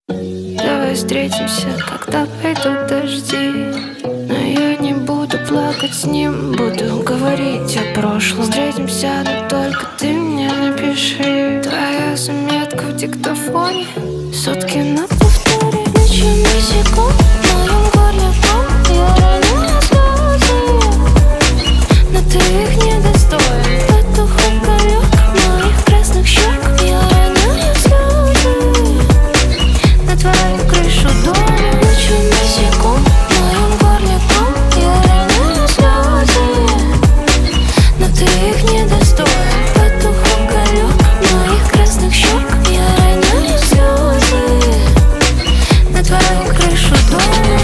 Давай встретимся, когда пойдут дожди. Но я не буду плакать с ним, буду говорить о прошлом. Встретимся, но только ты мне напиши. Твоя заметка в диктофоне, сутки на повторе. Ночью секунд в моем горле ком. Я роняю слезы, но ты их не достоин. Потух уголек моих красных щек. Я роняю слезы на твою крышу дома. Ночью секунд в моем горле ком. Я роняю слезы, но ты их не достоин. Потух уголек моих красных щек. Я роняю слезы на твою крышу дома.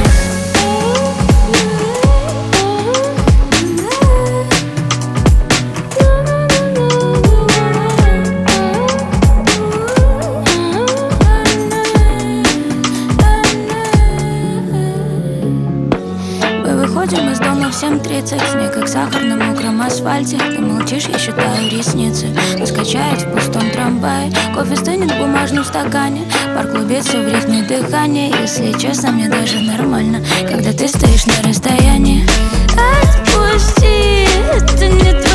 Мы выходим из дома в 7:30. Снег как сахар на мокром асфальте. Ты молчишь, я считаю ресницы. Нас качает в пустом трамвае. Кофе стынет в бумажном стакане. Пар клубится в ритме дыхания. Если честно, мне даже нормально, когда ты стоишь на расстоянии. Отпусти, это не